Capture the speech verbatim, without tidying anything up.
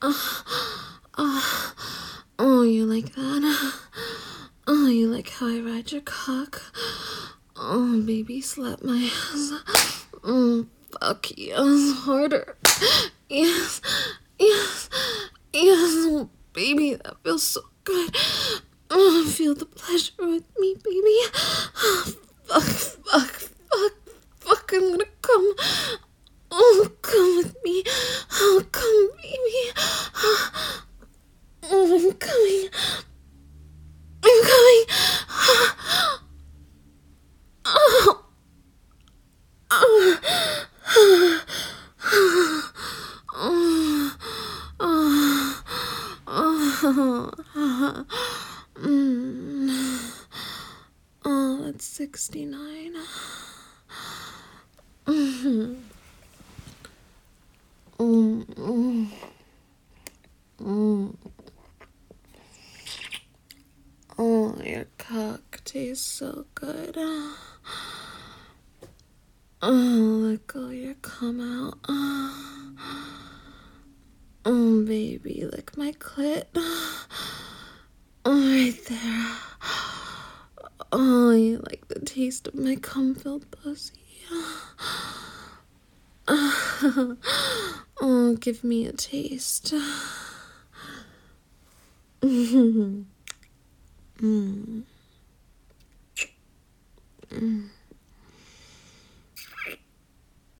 Oh, oh, you like that? Oh, you like how I ride your cock? Oh, baby, slap my ass. Oh, fuck yes, harder. Yes, yes, yes. Oh, baby, that feels so good. Oh, feel the pleasure with me, baby. Oh, fuck, fuck, fuck, fuck, I'm gonna come. Oh, come with me. Oh, come, baby. Oh, I'm coming. I'm coming. Oh, oh, oh, oh, oh, mm. Oh, that's sixty-nine. Mm, mm, mm, mm. Oh, your cock tastes so good. Oh, let go your cum out. Oh, baby, lick my clit. Oh, right there. Oh, you like the taste of my cum-filled pussy. Oh, give me a taste. mm. Mm.